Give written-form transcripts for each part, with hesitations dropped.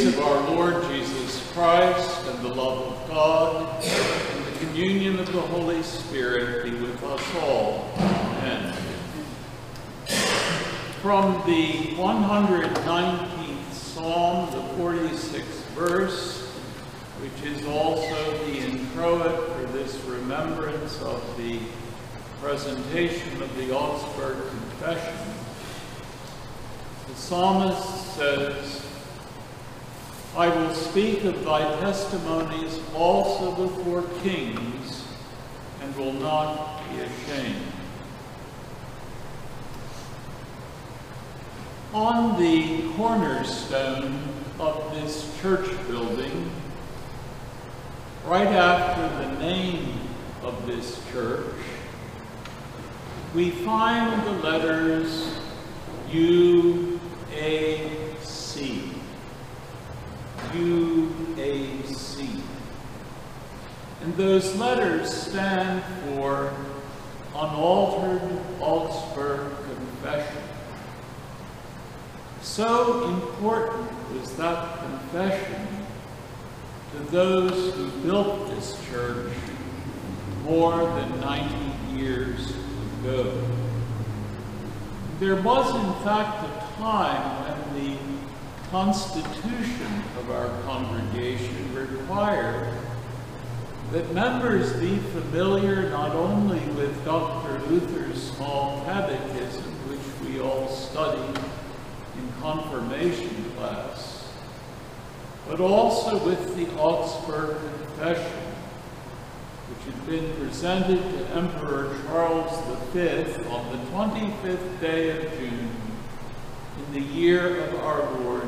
grace of our Lord Jesus Christ and the love of God and the communion of the Holy Spirit be with us all. Amen. From the 119th Psalm, the 46th verse, which is also the introit for this remembrance of the presentation of the Augsburg Confession, the psalmist says, I will speak of thy testimonies also before kings, and will not be ashamed. On the cornerstone of this church building, right after the name of this church, we find the letters UAC. UAC. And those letters stand for Unaltered Augsburg Confession. So important was that confession to those who built this church more than 90 years ago. There was, in fact, a time when the constitution of our congregation required that members be familiar not only with Dr. Luther's small catechism, which we all studied in confirmation class, but also with the Augsburg Confession, which had been presented to Emperor Charles V on the 25th day of June in the year of our Lord,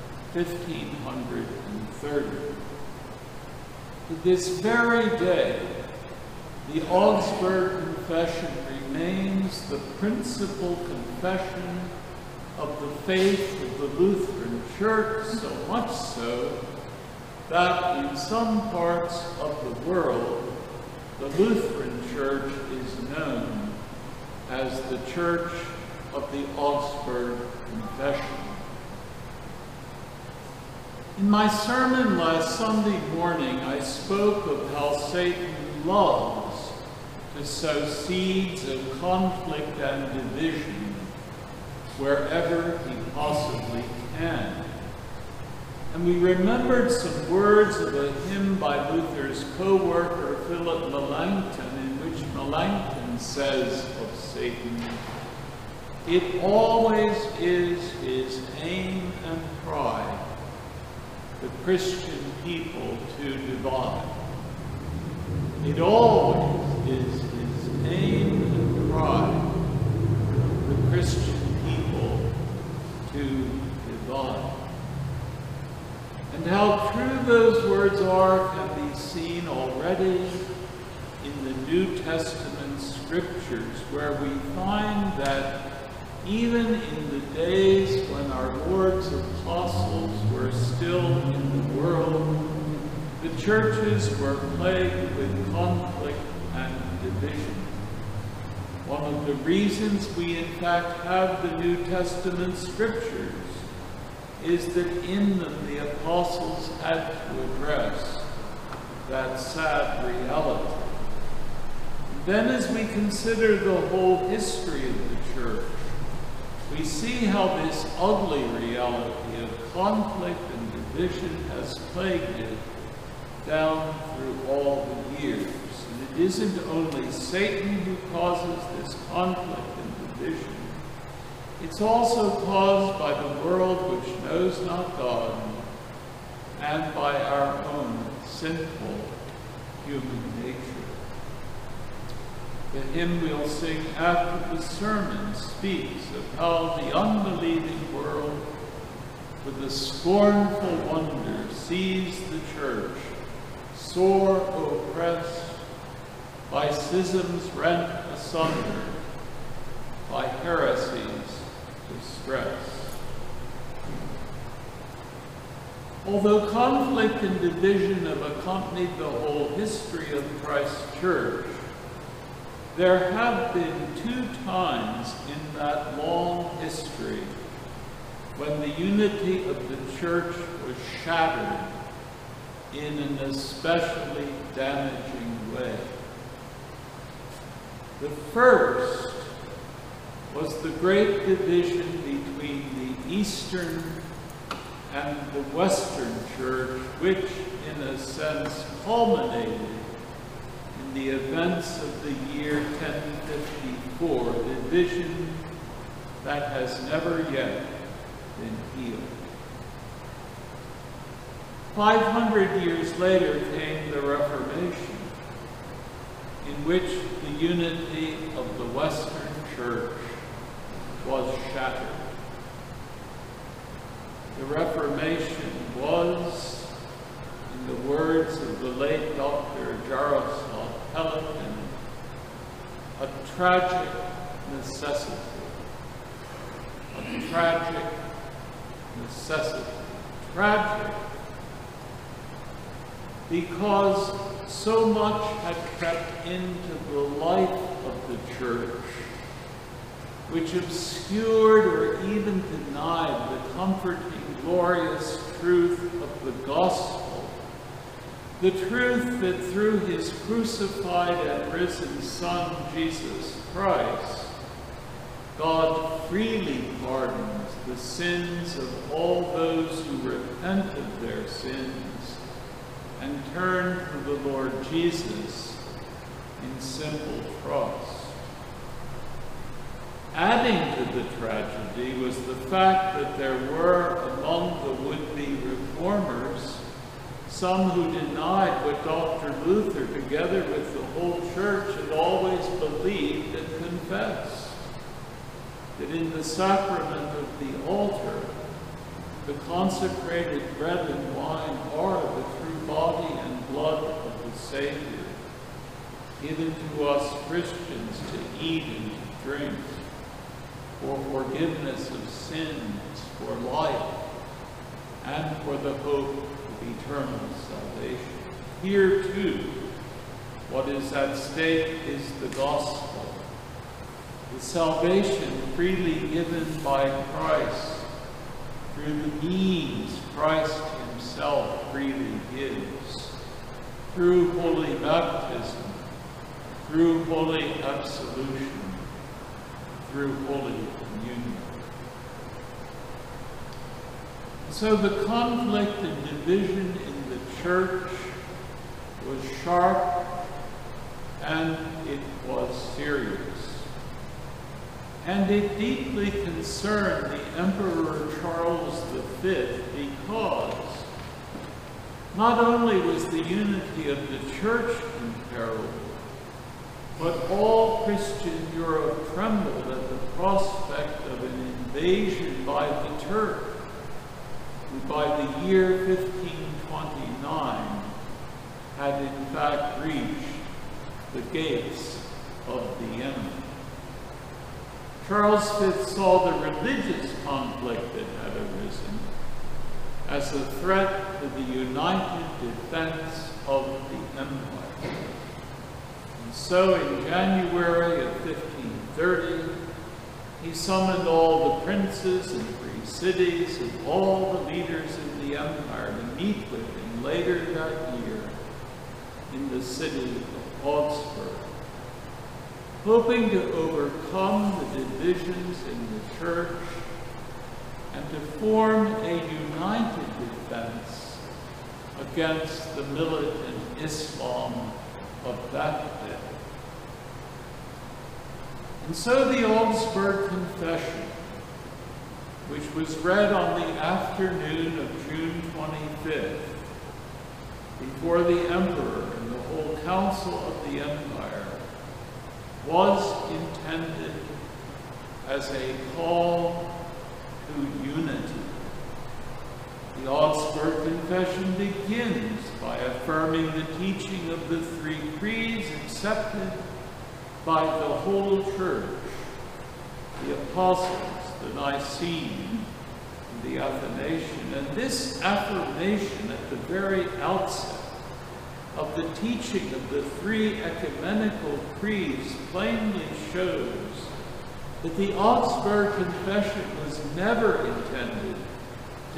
1530. To this very day, the Augsburg Confession remains the principal confession of the faith of the Lutheran Church, so much so that in some parts of the world, the Lutheran Church is known as the Church of the Augsburg Confession. In my sermon last Sunday morning, I spoke of how Satan loves to sow seeds of conflict and division wherever he possibly can. And we remembered some words of a hymn by Luther's co-worker Philip Melanchthon, in which Melanchthon says of Satan, it always is his aim and pride the Christian people to divide. It always is his aim and pride the Christian people to divide. And how true those words are can be seen already in the New Testament scriptures, where we find that even in the days when our Lord's apostles were still in the world, the churches were plagued with conflict and division. One of the reasons we in fact have the New Testament scriptures is that in them the apostles had to address that sad reality. Then as we consider the whole history of the church, we see how this ugly reality of conflict and division has plagued it down through all the years. And it isn't only Satan who causes this conflict and division. It's also caused by the world which knows not God and by our own sinful human nature. The hymn we'll sing after the sermon speaks of how the unbelieving world, with a scornful wonder, sees the church, sore oppressed, by schisms rent asunder, by heresies distressed. Although conflict and division have accompanied the whole history of Christ's church, there have been two times in that long history when the unity of the church was shattered in an especially damaging way. The first was the great division between the Eastern and the Western Church, which, in a sense, culminated in the events of the year 1054, a division that has never yet been healed. 500 years later came the Reformation, in which the unity of the Western Church was shattered. The Reformation was, in the words of the late Dr. Jaroslav Pelikan, a tragic necessity. A tragic necessity. Tragic because so much had crept into the life of the church, which obscured or even denied the comforting, glorious truth of the gospel, the truth that through his crucified and risen Son, Jesus Christ, God freely pardons the sins of all those who repent of their sins and turn to the Lord Jesus in simple trust. Adding to the tragedy was the fact that there were among the would-be reformers some who denied what Dr. Luther, together with the whole church, had always believed and confessed, that in the sacrament of the altar, the consecrated bread and wine are the true body and blood of the Savior, given to us Christians to eat and to drink, for forgiveness of sins, for life, and for the hope of eternal salvation. Here, too, what is at stake is the gospel, the salvation freely given by Christ through the means Christ himself freely gives, through holy baptism, through holy absolution, through Holy Communion. So the conflict and division in the church was sharp and it was serious. And it deeply concerned the Emperor Charles V because not only was the unity of the church in peril, but all Christian Europe trembled at the prospect of an invasion by the Turk, who by the year 1529 had in fact reached the gates of the enemy. Charles V saw the religious conflict that had arisen as a threat to the united defense of the empire. And so in January of 1530, he summoned all the princes and free cities and all the leaders of the empire to meet with him later that year in the city of Augsburg, hoping to overcome the divisions in the church and to form a united defense against the militant Islam of that day. And so the Augsburg Confession, which was read on the afternoon of June 25th before the emperor and the whole council of the empire, was intended as a call to unity. The Augsburg Confession begins by affirming the teaching of the three creeds accepted by the whole church, the Apostles, the Nicene, and the Athanasian. And this affirmation at the very outset of the teaching of the three ecumenical creeds plainly shows that the Augsburg Confession was never intended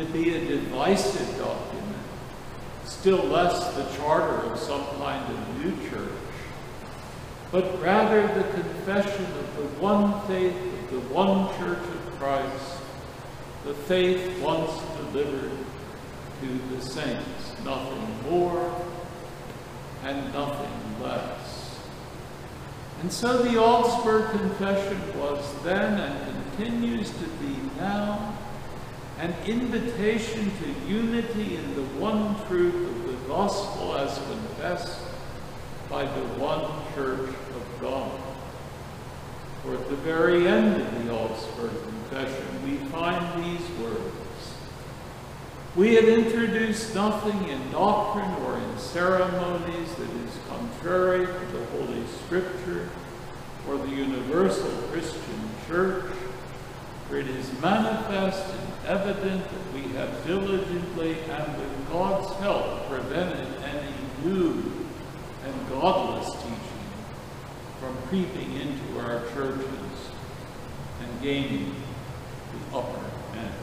to be a divisive document, still less the charter of some kind of new church, but rather the confession of the one faith of the one Church of Christ, the faith once delivered to the saints, nothing more and nothing less. And so the Augsburg Confession was then and continues to be now an invitation to unity in the one truth of the gospel as confessed by the one Church of God. For at the very end of the Augsburg Confession, we find these words: "We have introduced nothing in doctrine or in ceremonies that is contrary to the Holy Scripture or the universal Christian Church, for it is manifest and evident that we have diligently and with God's help prevented any new and godless teaching from creeping into our churches and gaining the upper hand."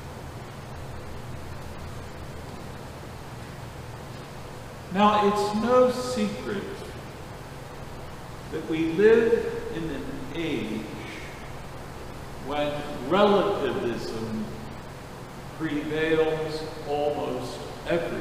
Now, it's no secret that we live in an age when relativism prevails almost everywhere.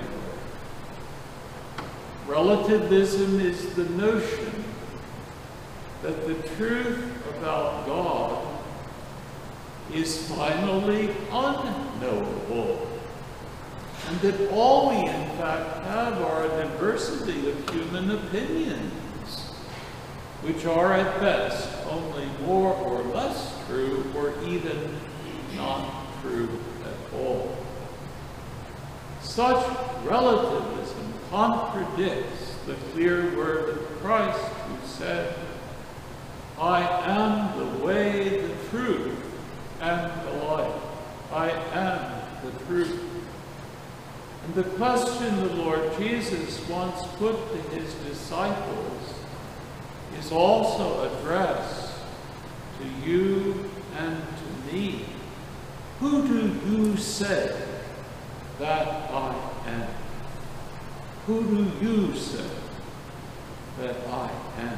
Relativism is the notion that the truth about God is finally unknowable, and that all we in fact have are a diversity of human opinions, which are at best only more or less true, or even not true at all. Such relativism contradicts the clear word of Christ, who said, "I am the way, the truth, and the life. I am the truth." And the question the Lord Jesus once put to his disciples is also addressed to you and to me. Who do you say that I am? Who do you say that I am?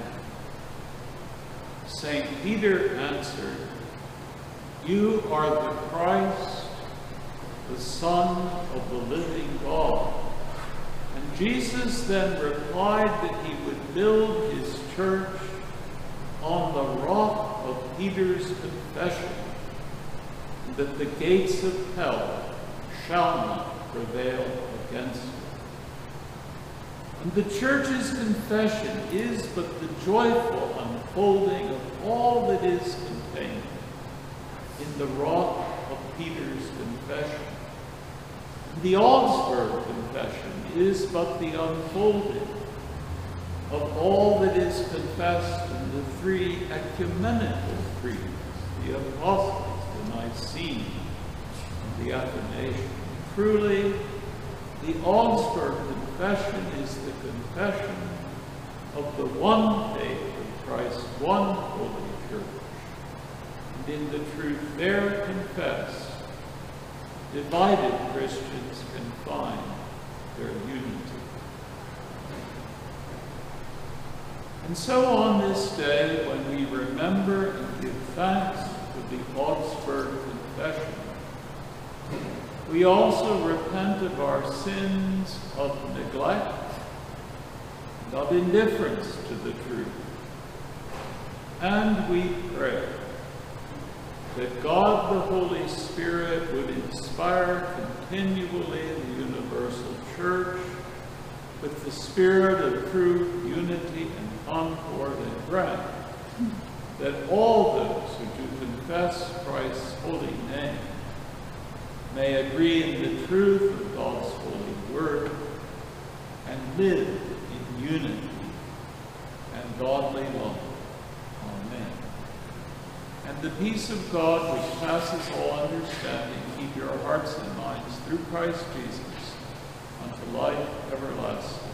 St. Peter answered, "You are the Christ, the Son of the living God." And Jesus then replied that he would build his church on the rock of Peter's confession, and that the gates of hell shall not prevail against it. And the church's confession is but the joyful unfolding of all that is contained in the rock of Peter's confession. The Augsburg Confession is but the unfolding of all that is confessed in the three ecumenical creeds, the Apostles', the Nicene, and the Athanasian. Truly, the Augsburg Confession is the confession of the one faith of Christ's one holy Church. And in the truth there confessed, divided Christians can find their unity. And so on this day, when we remember and give thanks to the Augsburg Confession, we also repent of our sins of neglect and of indifference to the truth. And we pray that God the Holy Spirit would inspire continually the universal church with the spirit of truth, unity, and concord, and grant that all those who do confess Christ's holy name may agree in the truth of God's holy word and live in unity and godly love. Amen. And the peace of God, which passes all understanding, keep your hearts and minds through Christ Jesus unto life everlasting.